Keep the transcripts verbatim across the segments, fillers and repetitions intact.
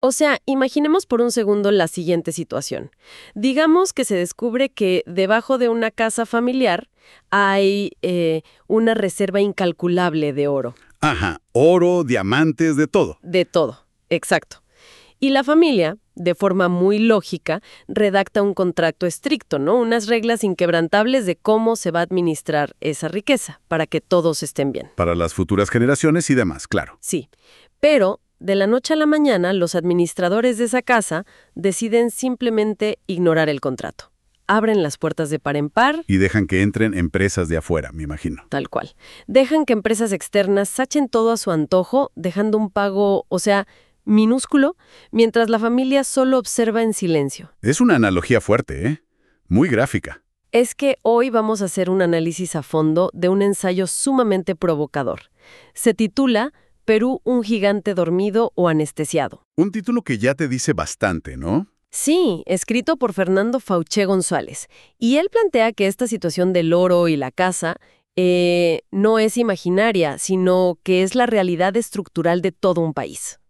O sea, imaginemos por un segundo la siguiente situación. Digamos que se descubre que debajo de una casa familiar hay eh, una reserva incalculable de oro. Ajá, oro, diamantes, de todo. De todo, exacto. Y la familia, de forma muy lógica, redacta un contrato estricto, ¿no? Unas reglas inquebrantables de cómo se va a administrar esa riqueza, para que todos estén bien. Para las futuras generaciones y demás, claro. Sí, pero de la noche a la mañana, los administradores de esa casa deciden simplemente ignorar el contrato. Abren las puertas de par en par. Y dejan que entren empresas de afuera, me imagino. Tal cual. Dejan que empresas externas sachen todo a su antojo, dejando un pago, o sea, minúsculo, mientras la familia solo observa en silencio. Es una analogía fuerte, ¿eh? Muy gráfica. Es que hoy vamos a hacer un análisis a fondo de un ensayo sumamente provocador. Se titula Perú, un gigante dormido o anestesiado. Un título que ya te dice bastante, ¿no? Sí, escrito por Fernando Fauché González. Y él plantea que esta situación del oro y la casa eh, no es imaginaria, sino que es la realidad estructural de todo un país.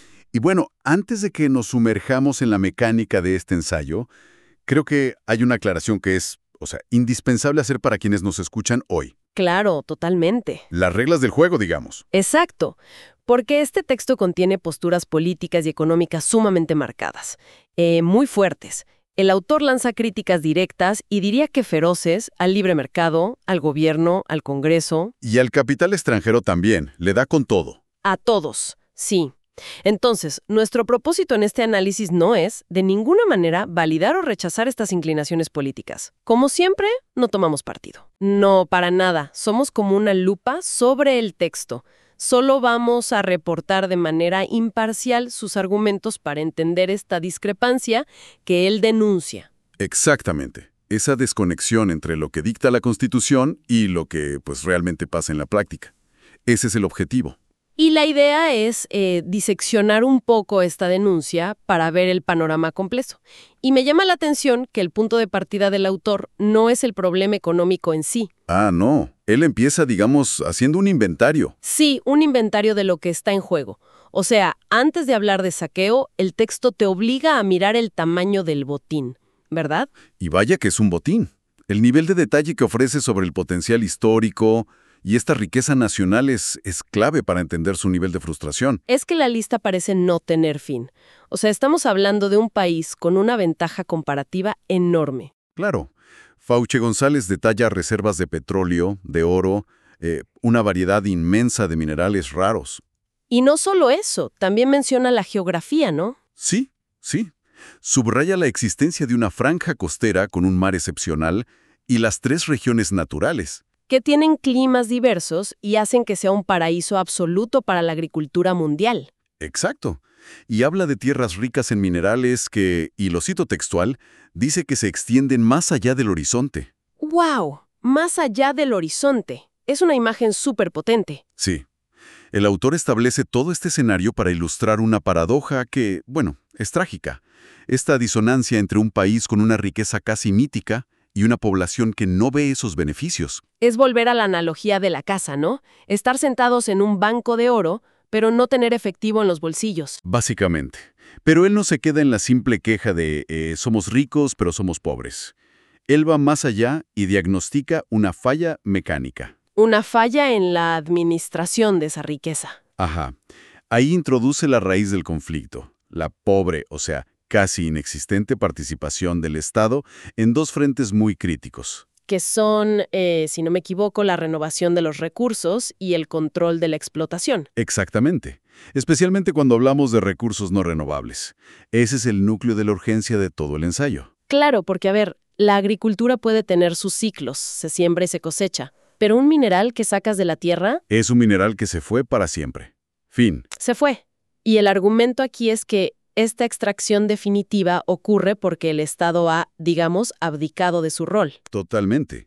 Y bueno, antes de que nos sumerjamos en la mecánica de este ensayo, creo que hay una aclaración que es, o sea, indispensable hacer para quienes nos escuchan hoy. Claro, totalmente. Las reglas del juego, digamos. Exacto, porque este texto contiene posturas políticas y económicas sumamente marcadas, eh, muy fuertes. El autor lanza críticas directas y diría que feroces al libre mercado, al gobierno, al Congreso. Y al capital extranjero también, le da con todo. A todos, sí. Entonces, nuestro propósito en este análisis no es, de ninguna manera, validar o rechazar estas inclinaciones políticas. Como siempre, no tomamos partido. No, para nada. Somos como una lupa sobre el texto. Solo vamos a reportar de manera imparcial sus argumentos para entender esta discrepancia que él denuncia. Exactamente. Esa desconexión entre lo que dicta la Constitución y lo que, pues, realmente pasa en la práctica. Ese es el objetivo. Y la idea es eh, diseccionar un poco esta denuncia para ver el panorama completo. Y me llama la atención que el punto de partida del autor no es el problema económico en sí. Ah, no. Él empieza, digamos, haciendo un inventario. Sí, un inventario de lo que está en juego. O sea, antes de hablar de saqueo, el texto te obliga a mirar el tamaño del botín, ¿verdad? Y vaya que es un botín. El nivel de detalle que ofrece sobre el potencial histórico y esta riqueza nacional es, es clave para entender su nivel de frustración. Es que la lista parece no tener fin. O sea, estamos hablando de un país con una ventaja comparativa enorme. Claro. Fauché González detalla reservas de petróleo, de oro, eh, una variedad inmensa de minerales raros. Y no solo eso, también menciona la geografía, ¿no? Sí, sí. Subraya la existencia de una franja costera con un mar excepcional y las tres regiones naturales, que tienen climas diversos y hacen que sea un paraíso absoluto para la agricultura mundial. Exacto. Y habla de tierras ricas en minerales que, y lo cito textual, dice que se extienden más allá del horizonte. ¡Wow! Más allá del horizonte. Es una imagen súper potente. Sí. El autor establece todo este escenario para ilustrar una paradoja que, bueno, es trágica. Esta disonancia entre un país con una riqueza casi mítica y una población que no ve esos beneficios. Es volver a la analogía de la casa, ¿no? Estar sentados en un banco de oro, pero no tener efectivo en los bolsillos. Básicamente. Pero él no se queda en la simple queja de eh, somos ricos, pero somos pobres. Él va más allá y diagnostica una falla mecánica. Una falla en la administración de esa riqueza. Ajá. Ahí introduce la raíz del conflicto, la pobre, o sea, casi inexistente participación del Estado en dos frentes muy críticos. Que son, eh, si no me equivoco, la renovación de los recursos y el control de la explotación. Exactamente. Especialmente cuando hablamos de recursos no renovables. Ese es el núcleo de la urgencia de todo el ensayo. Claro, porque a ver, la agricultura puede tener sus ciclos, se siembra y se cosecha. Pero un mineral que sacas de la tierra... Es un mineral que se fue para siempre. Fin. Se fue. Y el argumento aquí es que esta extracción definitiva ocurre porque el Estado ha, digamos, abdicado de su rol. Totalmente.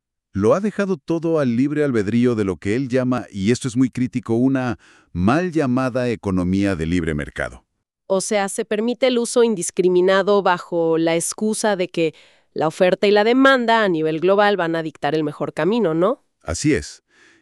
Lo ha dejado todo al libre albedrío de lo que él llama, y esto es muy crítico, una mal llamada economía de libre mercado. O sea, se permite el uso indiscriminado bajo la excusa de que la oferta y la demanda a nivel global van a dictar el mejor camino, ¿no? Así es.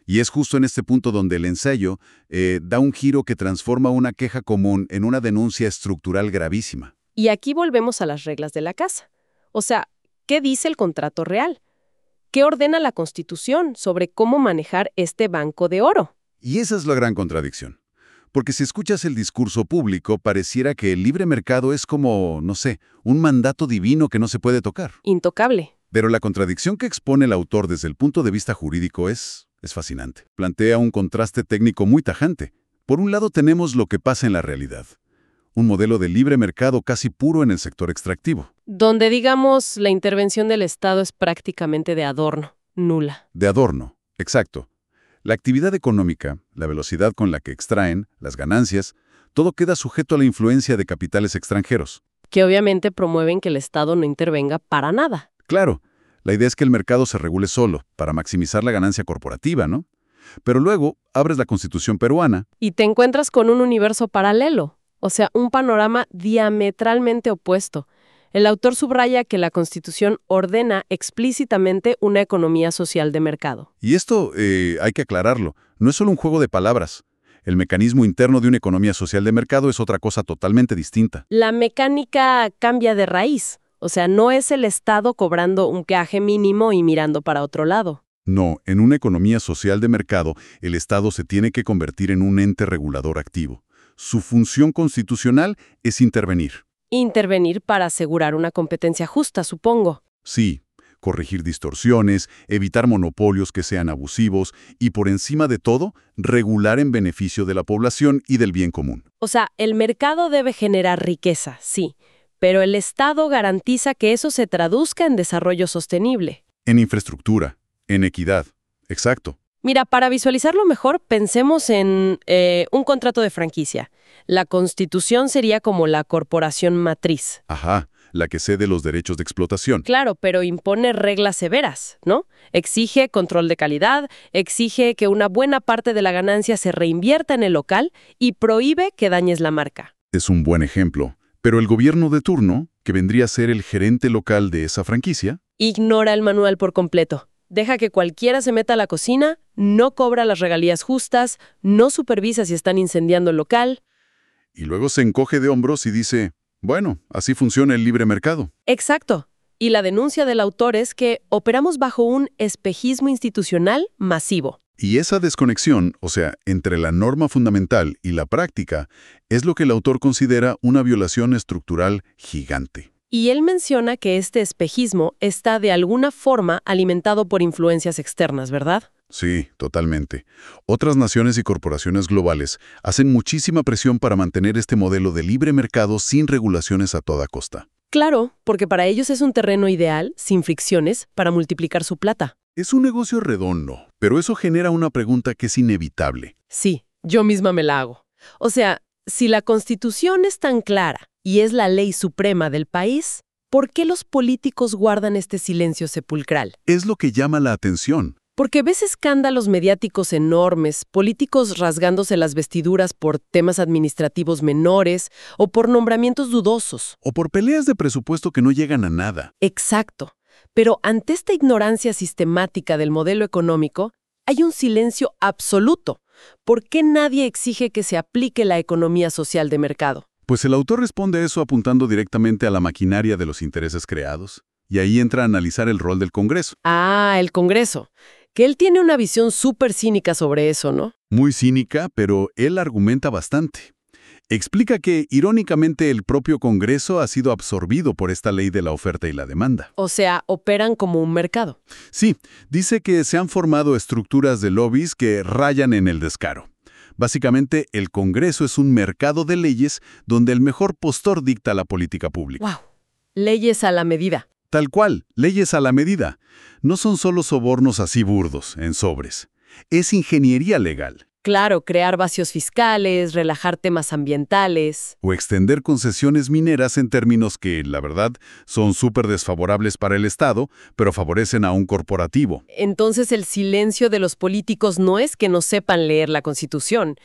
Y es justo en este punto donde el ensayo eh, da un giro que transforma una queja común en una denuncia estructural gravísima. Y aquí volvemos a las reglas de la casa. O sea, ¿qué dice el contrato real? ¿Qué ordena la Constitución sobre cómo manejar este banco de oro? Y esa es la gran contradicción. Porque si escuchas el discurso público, pareciera que el libre mercado es como, no sé, un mandato divino que no se puede tocar. Intocable. Pero la contradicción que expone el autor desde el punto de vista jurídico es, es fascinante. Plantea un contraste técnico muy tajante. Por un lado tenemos lo que pasa en la realidad. Un modelo de libre mercado casi puro en el sector extractivo. Donde, digamos, la intervención del Estado es prácticamente de adorno, nula. De adorno, exacto. La actividad económica, la velocidad con la que extraen, las ganancias, todo queda sujeto a la influencia de capitales extranjeros. Que obviamente promueven que el Estado no intervenga para nada. Claro, la idea es que el mercado se regule solo, para maximizar la ganancia corporativa, ¿no? Pero luego abres la Constitución peruana. Y te encuentras con un universo paralelo, o sea, un panorama diametralmente opuesto. El autor subraya que la Constitución ordena explícitamente una economía social de mercado. Y esto, eh, hay que aclararlo, no es solo un juego de palabras. El mecanismo interno de una economía social de mercado es otra cosa totalmente distinta. La mecánica cambia de raíz. O sea, no es el Estado cobrando un peaje mínimo y mirando para otro lado. No, en una economía social de mercado, el Estado se tiene que convertir en un ente regulador activo. Su función constitucional es intervenir. Intervenir para asegurar una competencia justa, supongo. Sí, corregir distorsiones, evitar monopolios que sean abusivos y, por encima de todo, regular en beneficio de la población y del bien común. O sea, el mercado debe generar riqueza, sí, pero el Estado garantiza que eso se traduzca en desarrollo sostenible. En infraestructura, en equidad, exacto. Mira, para visualizarlo mejor, pensemos en eh, un contrato de franquicia. La Constitución sería como la corporación matriz. Ajá, la que cede los derechos de explotación. Claro, pero impone reglas severas, ¿no? Exige control de calidad, exige que una buena parte de la ganancia se reinvierta en el local y prohíbe que dañes la marca. Es un buen ejemplo. Pero el gobierno de turno, que vendría a ser el gerente local de esa franquicia, ignora el manual por completo. Deja que cualquiera se meta a la cocina, no cobra las regalías justas, no supervisa si están incendiando el local. Y luego se encoge de hombros y dice, bueno, así funciona el libre mercado. Exacto. Y la denuncia del autor es que operamos bajo un espejismo institucional masivo. Y esa desconexión, o sea, entre la norma fundamental y la práctica, es lo que el autor considera una violación estructural gigante. Y él menciona que este espejismo está de alguna forma alimentado por influencias externas, ¿verdad? Sí, totalmente. Otras naciones y corporaciones globales hacen muchísima presión para mantener este modelo de libre mercado sin regulaciones a toda costa. Claro, porque para ellos es un terreno ideal, sin fricciones, para multiplicar su plata. Es un negocio redondo, pero eso genera una pregunta que es inevitable. Sí, yo misma me la hago. O sea, si la Constitución es tan clara y es la ley suprema del país, ¿por qué los políticos guardan este silencio sepulcral? Es lo que llama la atención. Porque ves escándalos mediáticos enormes, políticos rasgándose las vestiduras por temas administrativos menores o por nombramientos dudosos. O por peleas de presupuesto que no llegan a nada. Exacto. Pero ante esta ignorancia sistemática del modelo económico, hay un silencio absoluto. ¿Por qué nadie exige que se aplique la economía social de mercado? Pues el autor responde a eso apuntando directamente a la maquinaria de los intereses creados. Y ahí entra a analizar el rol del Congreso. Ah, el Congreso. Que él tiene una visión súper cínica sobre eso, ¿no? Muy cínica, pero él argumenta bastante. Explica que, irónicamente, el propio Congreso ha sido absorbido por esta ley de la oferta y la demanda. O sea, operan como un mercado. Sí, dice que se han formado estructuras de lobbies que rayan en el descaro. Básicamente, el Congreso es un mercado de leyes donde el mejor postor dicta la política pública. ¡Wow! Leyes a la medida. Tal cual, leyes a la medida. No son solo sobornos así burdos, en sobres. Es ingeniería legal. Claro, crear vacíos fiscales, relajar temas ambientales. O extender concesiones mineras en términos que, la verdad, son súper desfavorables para el Estado, pero favorecen a un corporativo. Entonces el silencio de los políticos no es que no sepan leer la Constitución,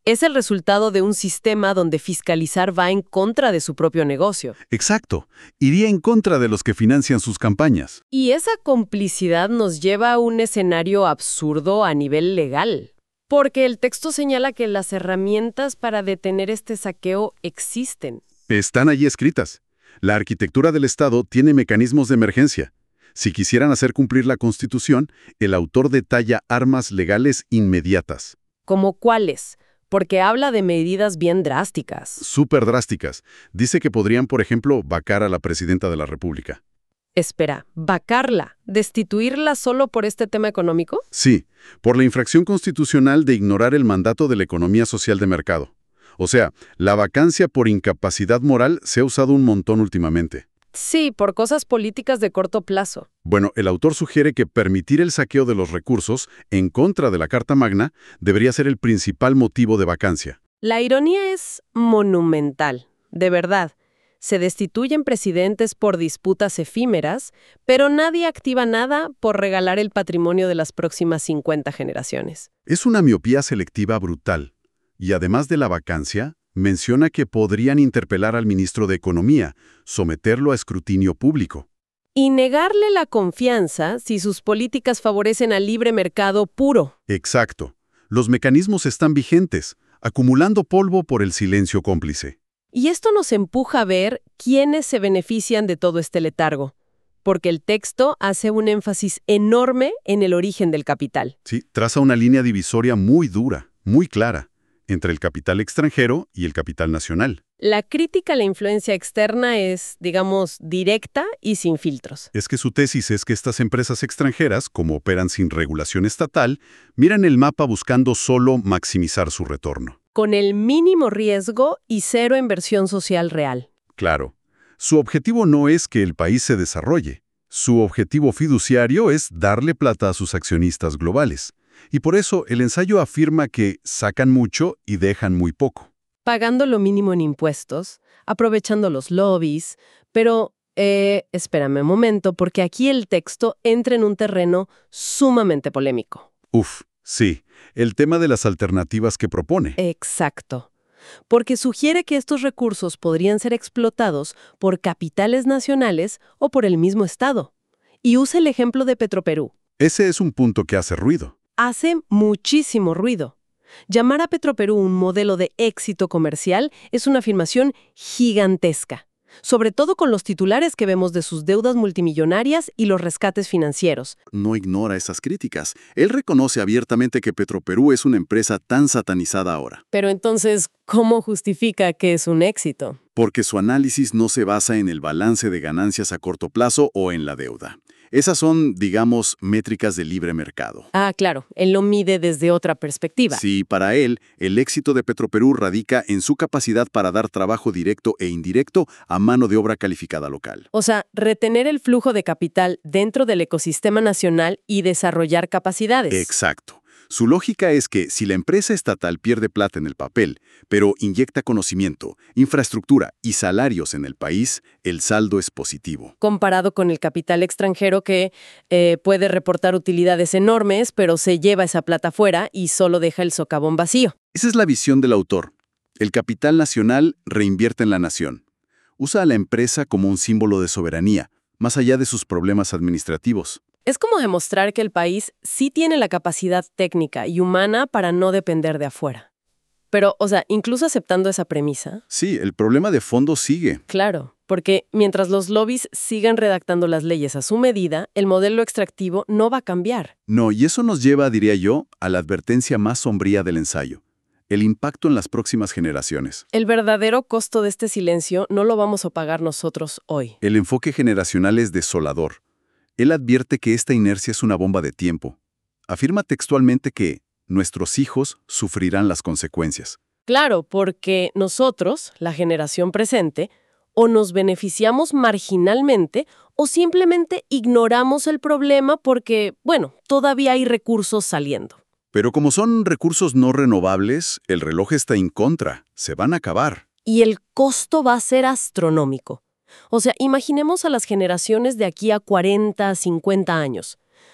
Es el resultado de un sistema donde fiscalizar va en contra de su propio negocio. Exacto. Iría en contra de los que financian sus campañas. Y esa complicidad nos lleva a un escenario absurdo a nivel legal. Porque el texto señala que las herramientas para detener este saqueo existen. Están allí escritas. La arquitectura del Estado tiene mecanismos de emergencia. Si quisieran hacer cumplir la Constitución, el autor detalla armas legales inmediatas. ¿Como cuáles? Porque habla de medidas bien drásticas. Súper drásticas. Dice que podrían, por ejemplo, vacar a la presidenta de la República. Espera, ¿vacarla? ¿Destituirla solo por este tema económico? Sí, por la infracción constitucional de ignorar el mandato de la economía social de mercado. O sea, la vacancia por incapacidad moral se ha usado un montón últimamente. Sí, por cosas políticas de corto plazo. Bueno, el autor sugiere que permitir el saqueo de los recursos en contra de la Carta Magna debería ser el principal motivo de vacancia. La ironía es monumental, de verdad. Se destituyen presidentes por disputas efímeras, pero nadie activa nada por regalar el patrimonio de las próximas cincuenta generaciones. Es una miopía selectiva brutal. Y además de la vacancia, menciona que podrían interpelar al ministro de Economía, someterlo a escrutinio público. Y negarle la confianza si sus políticas favorecen al libre mercado puro. Exacto. Los mecanismos están vigentes, acumulando polvo por el silencio cómplice. Y esto nos empuja a ver quiénes se benefician de todo este letargo, porque el texto hace un énfasis enorme en el origen del capital. Sí, traza una línea divisoria muy dura, muy clara, entre el capital extranjero y el capital nacional. La crítica a la influencia externa es, digamos, directa y sin filtros. Es que su tesis es que estas empresas extranjeras, como operan sin regulación estatal, miran el mapa buscando solo maximizar su retorno. Con el mínimo riesgo y cero inversión social real. Claro. Su objetivo no es que el país se desarrolle. Su objetivo fiduciario es darle plata a sus accionistas globales. Y por eso el ensayo afirma que sacan mucho y dejan muy poco. Pagando lo mínimo en impuestos, aprovechando los lobbies, pero, eh, espérame un momento, porque aquí el texto entra en un terreno sumamente polémico. Uf, sí, el tema de las alternativas que propone. Exacto. Porque sugiere que estos recursos podrían ser explotados por capitales nacionales o por el mismo Estado. Y usa el ejemplo de Petroperú. Ese es un punto que hace ruido. Hace muchísimo ruido. Llamar a Petroperú un modelo de éxito comercial es una afirmación gigantesca, sobre todo con los titulares que vemos de sus deudas multimillonarias y los rescates financieros. No ignora esas críticas. Él reconoce abiertamente que Petroperú es una empresa tan satanizada ahora. Pero entonces, ¿cómo justifica que es un éxito? Porque su análisis no se basa en el balance de ganancias a corto plazo o en la deuda. Esas son, digamos, métricas de libre mercado. Ah, claro, él lo mide desde otra perspectiva. Sí, para él, el éxito de Petroperú radica en su capacidad para dar trabajo directo e indirecto a mano de obra calificada local. O sea, retener el flujo de capital dentro del ecosistema nacional y desarrollar capacidades. Exacto. Su lógica es que si la empresa estatal pierde plata en el papel, pero inyecta conocimiento, infraestructura y salarios en el país, el saldo es positivo. Comparado con el capital extranjero que eh, puede reportar utilidades enormes, pero se lleva esa plata fuera y solo deja el socavón vacío. Esa es la visión del autor. El capital nacional reinvierte en la nación. Usa a la empresa como un símbolo de soberanía, más allá de sus problemas administrativos. Es como demostrar que el país sí tiene la capacidad técnica y humana para no depender de afuera. Pero, o sea, incluso aceptando esa premisa... Sí, el problema de fondo sigue. Claro, porque mientras los lobbies sigan redactando las leyes a su medida, el modelo extractivo no va a cambiar. No, y eso nos lleva, diría yo, a la advertencia más sombría del ensayo. El impacto en las próximas generaciones. El verdadero costo de este silencio no lo vamos a pagar nosotros hoy. El enfoque generacional es desolador. Él advierte que esta inercia es una bomba de tiempo. Afirma textualmente que nuestros hijos sufrirán las consecuencias. Claro, porque nosotros, la generación presente, o nos beneficiamos marginalmente o simplemente ignoramos el problema porque, bueno, todavía hay recursos saliendo. Pero como son recursos no renovables, el reloj está en contra. Se van a acabar. Y el costo va a ser astronómico. O sea, imaginemos a las generaciones de aquí a cuarenta, cincuenta años.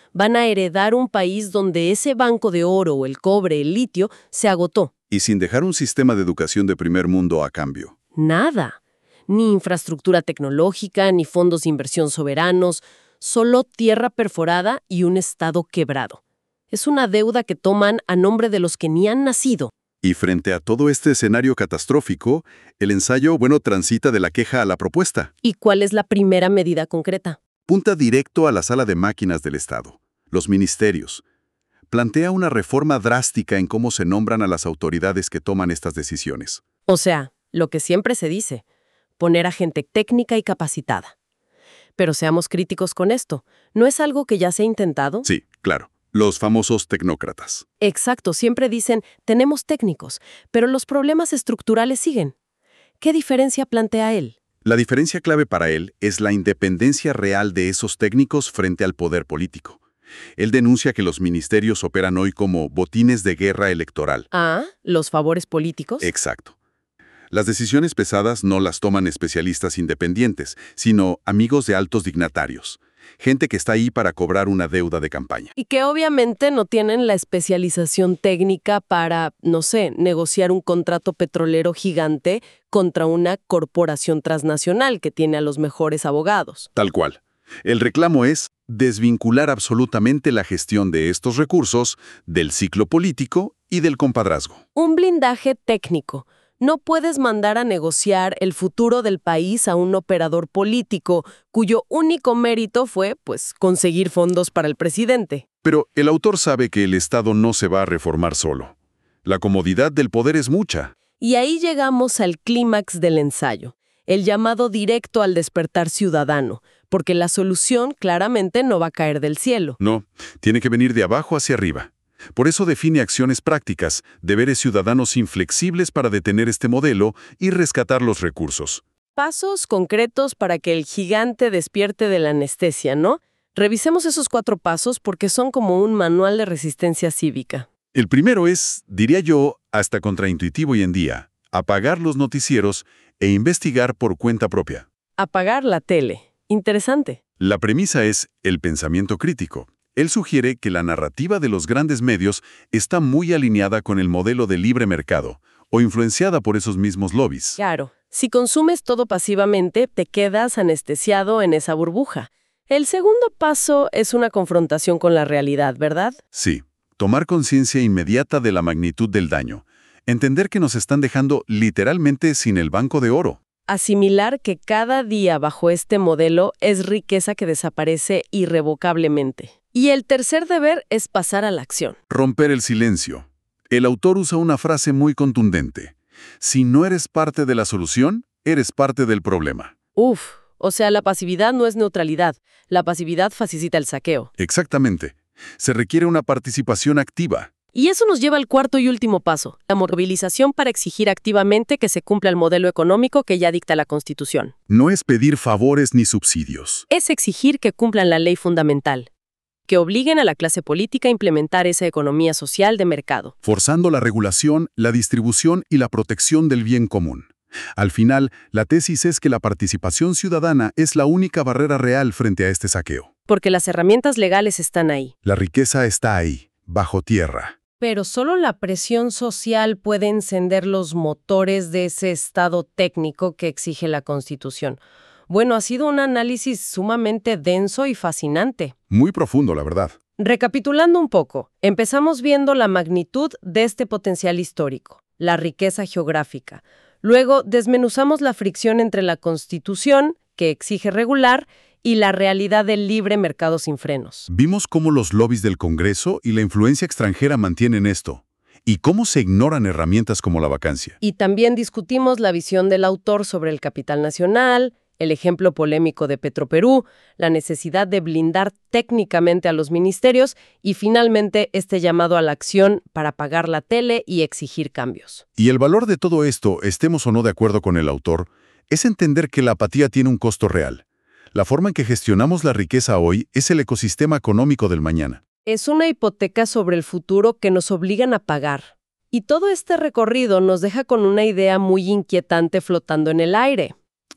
Van a heredar un país donde ese banco de oro o el cobre, el litio, se agotó. Y sin dejar un sistema de educación de primer mundo a cambio. Nada. Ni infraestructura tecnológica, ni fondos de inversión soberanos, solo tierra perforada y un estado quebrado. Es una deuda que toman a nombre de los que ni han nacido. Y frente a todo este escenario catastrófico, el ensayo, bueno, transita de la queja a la propuesta. ¿Y cuál es la primera medida concreta? Punta directo a la sala de máquinas del Estado, los ministerios. Plantea una reforma drástica en cómo se nombran a las autoridades que toman estas decisiones. O sea, lo que siempre se dice, poner a gente técnica y capacitada. Pero seamos críticos con esto. ¿No es algo que ya se ha intentado? Sí, claro. Los famosos tecnócratas. Exacto, siempre dicen, tenemos técnicos, pero los problemas estructurales siguen. ¿Qué diferencia plantea él? La diferencia clave para él es la independencia real de esos técnicos frente al poder político. Él denuncia que los ministerios operan hoy como botines de guerra electoral. Ah, ¿los favores políticos? Exacto. Las decisiones pesadas no las toman especialistas independientes, sino amigos de altos dignatarios. Gente que está ahí para cobrar una deuda de campaña. Y que obviamente no tienen la especialización técnica para, no sé, negociar un contrato petrolero gigante contra una corporación transnacional que tiene a los mejores abogados. Tal cual. El reclamo es desvincular absolutamente la gestión de estos recursos del ciclo político y del compadrazgo. Un blindaje técnico. No puedes mandar a negociar el futuro del país a un operador político cuyo único mérito fue, pues, conseguir fondos para el presidente. Pero el autor sabe que el Estado no se va a reformar solo. La comodidad del poder es mucha. Y ahí llegamos al clímax del ensayo, el llamado directo al despertar ciudadano, porque la solución claramente no va a caer del cielo. No, tiene que venir de abajo hacia arriba. Por eso define acciones prácticas, deberes ciudadanos inflexibles para detener este modelo y rescatar los recursos. Pasos concretos para que el gigante despierte de la anestesia, ¿no? Revisemos esos cuatro pasos porque son como un manual de resistencia cívica. El primero es, diría yo, hasta contraintuitivo hoy en día, apagar los noticieros e investigar por cuenta propia. Apagar la tele. Interesante. La premisa es el pensamiento crítico. Él sugiere que la narrativa de los grandes medios está muy alineada con el modelo de libre mercado o influenciada por esos mismos lobbies. Claro, si consumes todo pasivamente, te quedas anestesiado en esa burbuja. El segundo paso es una confrontación con la realidad, ¿verdad? Sí, tomar conciencia inmediata de la magnitud del daño. Entender que nos están dejando literalmente sin el banco de oro. Asimilar que cada día bajo este modelo es riqueza que desaparece irrevocablemente. Y el tercer deber es pasar a la acción. Romper el silencio. El autor usa una frase muy contundente. Si no eres parte de la solución, eres parte del problema. Uf, o sea, la pasividad no es neutralidad. La pasividad facilita el saqueo. Exactamente. Se requiere una participación activa. Y eso nos lleva al cuarto y último paso, la movilización para exigir activamente que se cumpla el modelo económico que ya dicta la Constitución. No es pedir favores ni subsidios. Es exigir que cumplan la ley fundamental, que obliguen a la clase política a implementar esa economía social de mercado. Forzando la regulación, la distribución y la protección del bien común. Al final, la tesis es que la participación ciudadana es la única barrera real frente a este saqueo. Porque las herramientas legales están ahí. La riqueza está ahí, bajo tierra. Pero solo la presión social puede encender los motores de ese estado técnico que exige la Constitución. Bueno, ha sido un análisis sumamente denso y fascinante. Muy profundo, la verdad. Recapitulando un poco, empezamos viendo la magnitud de este potencial histórico, la riqueza geográfica. Luego desmenuzamos la fricción entre la Constitución, que exige regular, y la realidad del libre mercado sin frenos. Vimos cómo los lobbies del Congreso y la influencia extranjera mantienen esto, y cómo se ignoran herramientas como la vacancia. Y también discutimos la visión del autor sobre el capital nacional, el ejemplo polémico de Petroperú, la necesidad de blindar técnicamente a los ministerios y finalmente este llamado a la acción para pagar la tele y exigir cambios. Y el valor de todo esto, estemos o no de acuerdo con el autor, es entender que la apatía tiene un costo real. La forma en que gestionamos la riqueza hoy es el ecosistema económico del mañana. Es una hipoteca sobre el futuro que nos obligan a pagar. Y todo este recorrido nos deja con una idea muy inquietante flotando en el aire. A ver.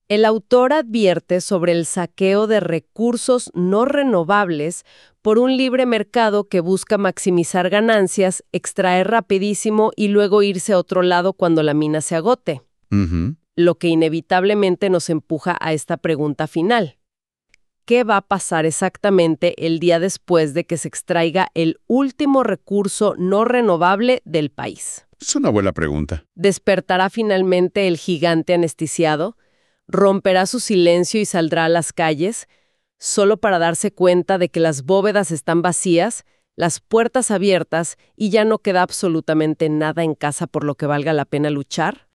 El autor advierte sobre el saqueo de recursos no renovables por un libre mercado que busca maximizar ganancias, extraer rapidísimo y luego irse a otro lado cuando la mina se agote. Ujú. Lo que inevitablemente nos empuja a esta pregunta final. ¿Qué va a pasar exactamente el día después de que se extraiga el último recurso no renovable del país? Es una buena pregunta. ¿Despertará finalmente el gigante anestesiado? ¿Romperá su silencio y saldrá a las calles, solo para darse cuenta de que las bóvedas están vacías, las puertas abiertas y ya no queda absolutamente nada en casa por lo que valga la pena luchar?